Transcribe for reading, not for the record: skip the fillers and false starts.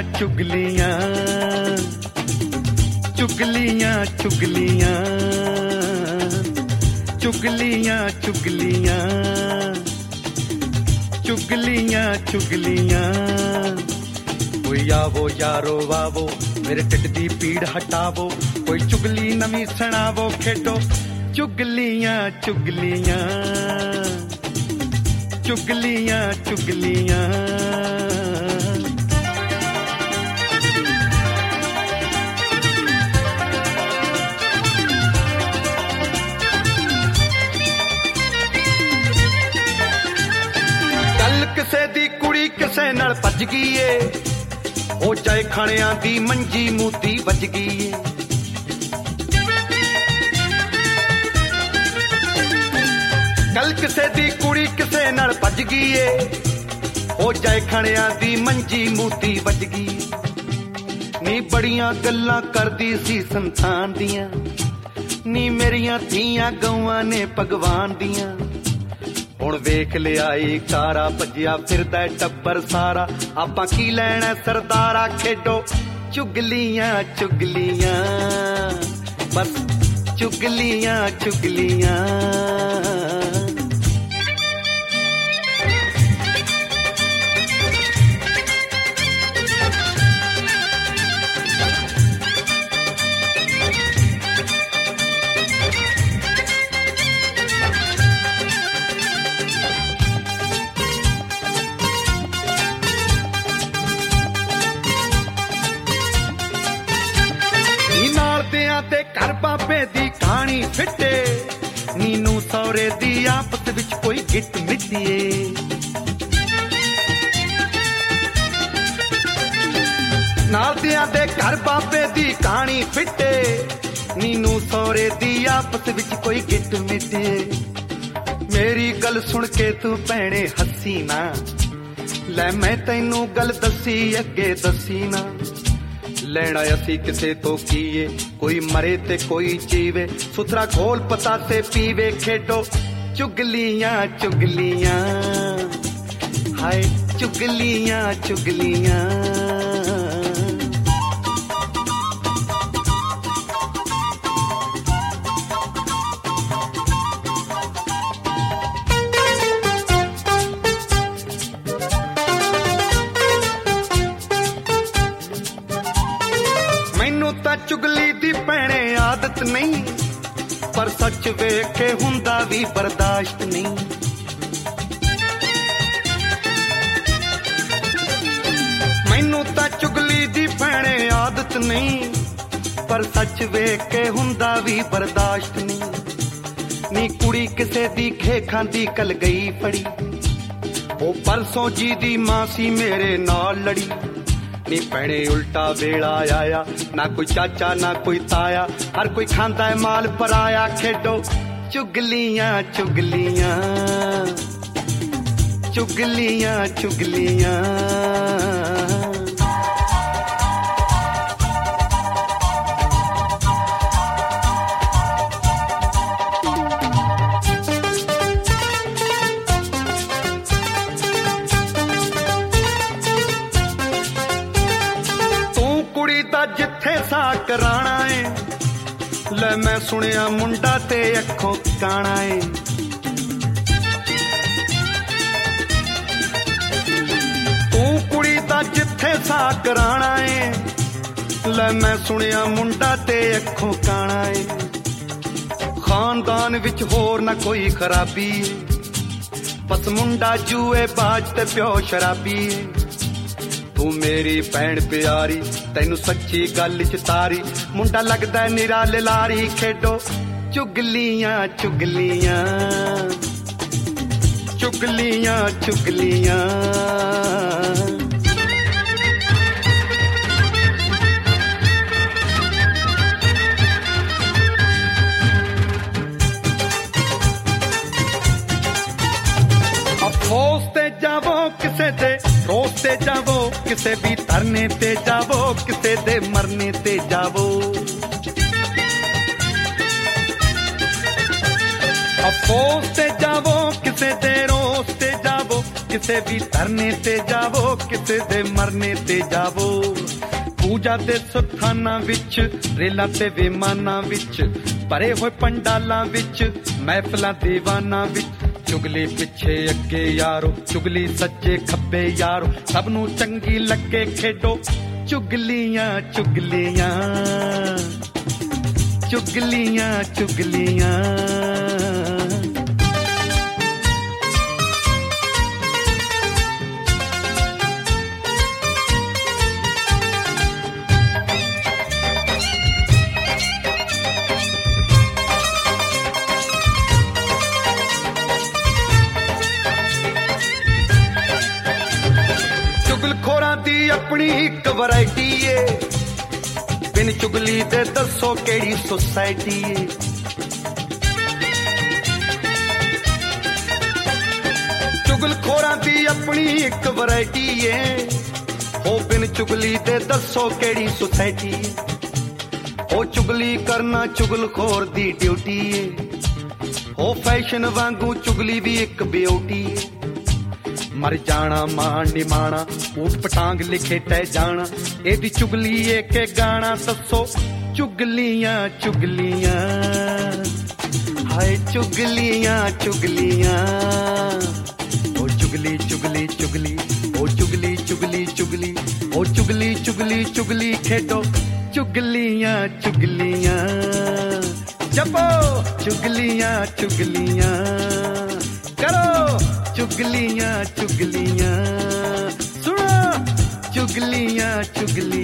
चुगलियां चुगलियां चुगलियां चुगलियां चुगलियां चुगलियां चुगलियां कोई आवो यारो वावो मेरे ढिड दी पीड़ हटावो कोई चुगली नवी सुनावो खेडो चुगलियां चुगलियां चुगलियां चुगलियां किसे दी कुड़ी किसे नाल भज गई ए हो जाए खाणियां दी मंजी मूती वज गई ए कल किसे दी कुड़ी किसे नाल भज गई ए हो जाए खाणियां दी मंजी मूती वज गई नी बड़ियां गल्लां करदी सी संतान दियां नी मेरियां धीआं गौआं ने भगवान दियां ਹੁਣ ਵੇਖ ਲਿਆਈ ਕਾਰਾ ਭੱਜਿਆ ਫਿਰਦਾ ਟੱਬਰ ਸਾਰਾ ਆਪਾਂ ਕੀ ਲੈਣਾ ਸਰਦਾਰਾ ਖੇਡੋ ਚੁਗਲੀਆਂ ਚੁਗਲੀਆਂ ਬਸ ਚੁਗਲੀਆਂ ਚੁਗਲੀਆਂ ਤੇ ਘਰ ਬਾਬੇ ਦੀ ਕਹਾਣੀ ਫਿੱਟੇ ਨੀਨੂ ਸੌਰੇ ਦੀ ਆਪਸ ਵਿੱਚ ਕੋਈ ਗਿੱਟ ਮਿੱਟੀਏ ਨਾਲ ਦਿਆਂ ਦੇ ਘਰ ਬਾਬੇ ਦੀ ਕਹਾਣੀ ਫਿੱਟੇ ਨੀਨੂ ਸੌਰੇ ਦੀ ਆਪਸ ਵਿੱਚ ਕੋਈ ਗਿੱਟ ਮਿੱਟੀਏ ਮੇਰੀ ਗੱਲ ਸੁਣ ਕੇ ਤੂੰ ਭੈਣੇ ਹੱਸੀ ਨਾ ਲੈ ਮੈਂ ਤੈਨੂੰ ਗੱਲ ਦੱਸੀ ਅੱਗੇ ਦੱਸੀ ਨਾ ਲੈਣਾ ਅਸੀਂ ਕਿਸੇ ਤੋਂ ਕੀਏ ਕੋਈ ਮਰੇ ਤੇ ਕੋਈ ਜੀਵੇ ਸੁਥਰਾ ਘੋਲ ਪਤਾ ਤੇ ਪੀਵੇ ਖੇਡੋ ਚੁਗਲੀਆਂ ਚੁਗਲੀਆਂ ਹਾਏ ਚੁਗਲੀਆਂ ਚੁਗਲੀਆਂ ਤਾਂ ਚੁਗਲੀ ਦੀ ਭੈਣੇ ਆਦਤ ਨਹੀਂ ਪਰ ਸੱਚ ਵੇਖ ਕੇ ਹੁੰਦਾ ਵੀ ਬਰਦਾਸ਼ਤ ਨਹੀਂ ਮੈਨੂੰ ਤਾਂ ਚੁਗਲੀ ਦੀ ਭੈਣੇ ਆਦਤ ਨਹੀਂ ਪਰ ਸੱਚ ਵੇਖ ਕੇ ਹੁੰਦਾ ਵੀ ਬਰਦਾਸ਼ਤ ਨਹੀਂ ਨੀ ਕੁੜੀ ਕਿਸੇ ਦੀ ਖੇ ਖਾਂਦੀ ਕਲ ਗਈ ਫੜੀ ਉਹ ਪਰਸੋਂ ਜੀ ਦੀ ਮਾਂ ਸੀ ਮੇਰੇ ਨਾਲ ਲੜੀ ਨੀ ਭੈਣੇ ਉਲਟਾ ਵੇਲਾ ਆਇਆ ਨਾ ਕੋਈ ਚਾਚਾ ਨਾ ਕੋਈ ਤਾਇਆ ਹਰ ਕੋਈ ਖਾਂਦਾ ਹੈ ਮਾਲ ਪਰਾਇਆ ਖੇਡੋ ਚੁਗਲੀਆਂ ਚੁਗਲੀਆਂ ਚੁਗਲੀਆਂ ਚੁਗਲੀਆਂ ਜਿੱਥੇ ਸਾ ਕਰਾਣਾ ਏ ਲੈ ਮੈਂ ਸੁਣਿਆ ਮੁੰਡਾ ਤੇ ਅੱਖੋਂ ਕਾਣਾ ਏ ਤੂੰ ਕੁੜੀ ਦਾ ਜਿੱਥੇ ਸਾ ਕਰਾਣਾ ਏ ਲੈ ਮੈਂ ਸੁਣਿਆ ਮੁੰਡਾ ਤੇ ਅੱਖੋਂ ਕਾਣਾ ਏ ਖਾਨਦਾਨ ਵਿੱਚ ਹੋਰ ਨਾ ਕੋਈ ਖਰਾਬੀ ਬਸ ਮੁੰਡਾ ਜੂਏ ਬਾਜ ਤੇ ਪਿਓ ਸ਼ਰਾਬੀ ਏ ਤੂੰ ਮੇਰੀ ਭੈਣ ਪਿਆਰੀ ਤੈਨੂੰ ਸੱਚੀ ਗੱਲ ਚ ਤਾਰੀ ਮੁੰਡਾ ਲੱਗਦਾ ਨਿਰਾ ਲਾਰੀ ਖੇਡੋ ਚੁਗਲੀਆਂ ਚੁਗਲੀਆਂ ਚੁਗਲੀਆਂ ਚੁਗਲੀਆਂ ਅਫਸੋਸ ਤੇ ਜਾਵੋ ਕਿਸੇ ਦੇ ਰੋਸ ਤੇ ਜਾਵੋ ਕਿਸੇ ਵੀ ਧਰਨੇ ਤੇ ਜਾਵੋ ਕਿਸੇ ਦੇ ਮਰਨੇ ਤੇ ਜਾਵੋ ਅਫਸੋਸ ਤੇ ਜਾਵੋ ਕਿਸੇ ਦੇ ਰੋਸ ਤੇ ਜਾਵੋ ਕਿਸੇ ਵੀ ਧਰਨੇ ਤੇ ਜਾਵੋ, ਕਿਸੇ ਦੇ ਮਰਨੇ ਤੇ ਜਾਵੋ। ਪੂਜਾ ਦੇ ਸਥਾਨਾਂ ਵਿੱਚ, ਰੇਲਾਂ ਤੇ ਵਿਮਾਨਾਂ ਵਿੱਚ, ਭਰੇ ਹੋਏ ਪੰਡਾਲਾਂ ਵਿੱਚ, ਮਹਿਫਲਾਂ ਦੀਵਾਨਾਂ ਵਿੱਚ, ਚੁਗਲੀ ਪਿੱਛੇ ਅੱਗੇ ਯਾਰੋ, ਚੁਗਲੀ ਸੱਜੇ ਖੱਬੇ ਯਾਰੋ, ਸਭ ਨੂੰ ਚੰਗੀ ਲੱਗੇ ਖੇਡੋ ਚੁਗਲੀਆਂ ਚੁਗਲੀਆਂ ਚੁਗਲੀਆਂ ਚੁਗਲੀਆਂ। ਚੁਗਲਖੋਰਾਂ ਦੀ ਆਪਣੀ ਇੱਕ ਵੈਰਾਈਟੀ ਏ, ਬਿਨ ਚੁਗਲੀ ਦੇ ਦੱਸੋ ਕਿਹੜੀ ਸੁਸਾਇਟੀ ਏ। ਚੁਗਲਖੋਰਾਂ ਦੀ ਆਪਣੀ ਇੱਕ ਵੈਰਾਈਟੀ ਏ, ਉਹ ਬਿਨ ਚੁਗਲੀ ਦੇ ਦੱਸੋ ਕਿਹੜੀ ਸੁਸਾਇਟੀ ਏ। ਉਹ ਚੁਗਲੀ ਕਰਨਾ ਚੁਗਲਖੋਰ ਦੀ ਡਿਊਟੀ ਏ, ਉਹ ਫੈਸ਼ਨ ਵਾਂਗੂ ਚੁਗਲੀ ਵੀ ਇੱਕ ਬਿਊਟੀ ਏ। ਮਰ ਜਾਣਾ ਮਾਣ ਨਿਮਾਣਾ, ਊਟ ਪਟਾਂਗ ਲਿਖੇ ਤੈ ਜਾਣਾ, ਇਹਦੀ ਚੁਗਲੀ ਏ ਕੇ ਗਾਣਾ ਦੱਸੋ ਚੁਗਲੀਆਂ ਚੁਗਲੀਆਂ। ਹਾਏ ਚੁਗਲੀਆਂ ਚੁਗਲੀਆਂ, ਉਹ ਚੁਗਲੀ ਚੁਗਲੀ ਚੁਗਲੀ, ਉਹ ਚੁਗਲੀ ਚੁਗਲੀ ਚੁਗਲੀ, ਉਹ ਚੁਗਲੀ ਚੁਗਲੀ ਚੁਗਲੀ ਖੇਡੋ ਚੁਗਲੀਆਂ ਚੁਗਲੀਆਂ। ਜਪੋ ਚੁਗਲੀਆਂ ਚੁਗਲੀਆਂ, ਕਰੋ ਚੁਗਲੀਆਂ ਚੁਗਲੀਆਂ, ਸੁਣੋ ਚੁਗਲੀਆਂ ਚੁਗਲੀਆਂ।